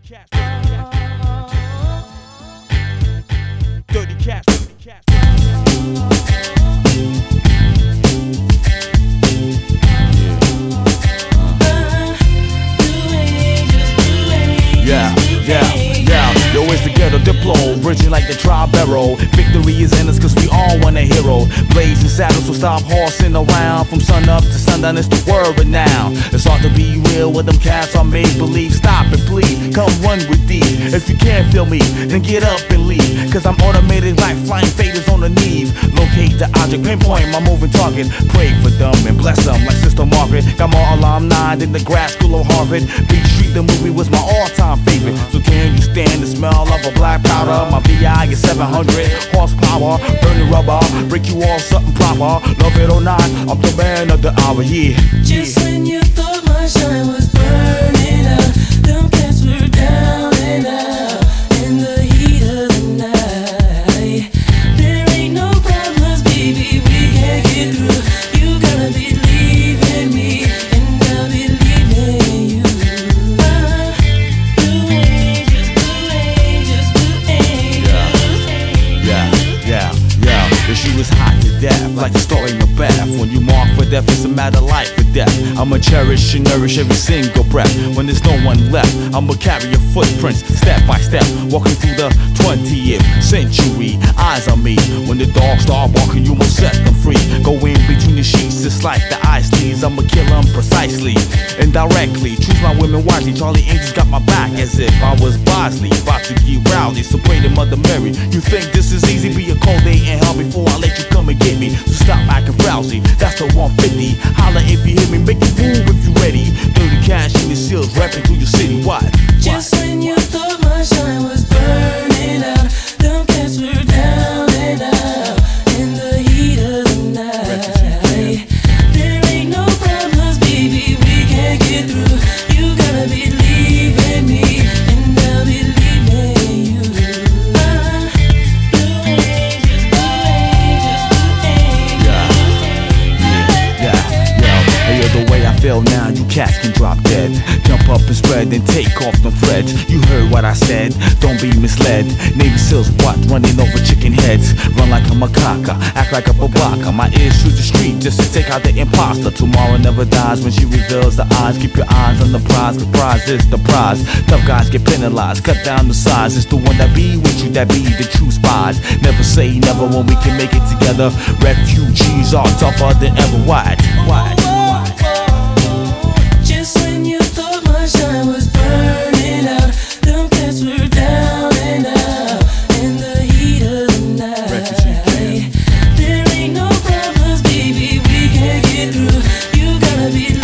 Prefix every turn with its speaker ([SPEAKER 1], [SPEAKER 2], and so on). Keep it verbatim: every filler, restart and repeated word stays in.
[SPEAKER 1] Dirty Cash. Yeah, yeah, yeah. Yo, it's the ghetto Diplo, bridging like the Tribero. Victory is in us cause we all want a hero. Blazing saddles, so stop horsing around. From sun up to sundown, it's the word renowned. It's hard to be real with them cats on make believe. Stop it, please, come run with these. If you can't feel me, then get up and leave. Cause I'm automated like flying faders on the knee. Locate the object, pinpoint my moving target. Pray for them and bless them like Sister Margaret. Got more alumni than the grad school of Harvard. Beat Street, the movie was my all-time favorite. So can you stand the smell of a black powder? My V I is seven hundred horsepower, burning rubber, break you off something proper. Love it or not, I'm the man of the hour, yeah.
[SPEAKER 2] Just when you thought my shine was burning out, them cats were down and out in the heat of the night. There ain't no problems, baby, we can't get through. You gotta believe in me, and I'll believe in you.
[SPEAKER 1] She was hot to death, like the story in Macbeth. When you mark for death, it's a matter of life or death. I'ma cherish and nourish every single breath. When there's no one left, I'ma carry your footprints step by step, walking through the twentieth century. Eyes on me, when the dogs start barking, you must set them free. Go in between the sheets, it's like the ice leaves. I'ma kill them precisely, indirectly. Choose my women wisely. Charlie Angels got my back as if I was Bosley, about to get rowdy. So pray to Mother Mary. You think this is easy? Be a cold day in hell before I let you come and get me. So stop acting frowsy, that's the one fifty. Holla if you hear me, make it move if you ready. Dirty Cash in the seals, rapping through your city. What?
[SPEAKER 2] Just when you thought my shine was burning out, them cats were down and out in the heat of the night. There ain't no problems, baby, we can't get through. You gotta believe in me, and I'll believe in you.
[SPEAKER 1] Feel now, you cats can drop dead. Jump up and spread and take off them threads. You heard what I said, don't be misled. Navy SEALs what? Running over chicken heads. Run like a macaca, act like a babaka. My ears shoot the street just to take out the imposter. Tomorrow never dies when she reveals the eyes. Keep your eyes on the prize, cause prize is the prize. Tough guys get penalized, cut down the size. It's the one that be with you that be the true spies. Never say never when we can make it together. Refugees are tougher than ever. Why? Why?
[SPEAKER 2] Just when you thought my shine was burning out, them cats were down and out in the heat of the night. There ain't no problems, baby, we can't get through. You gotta be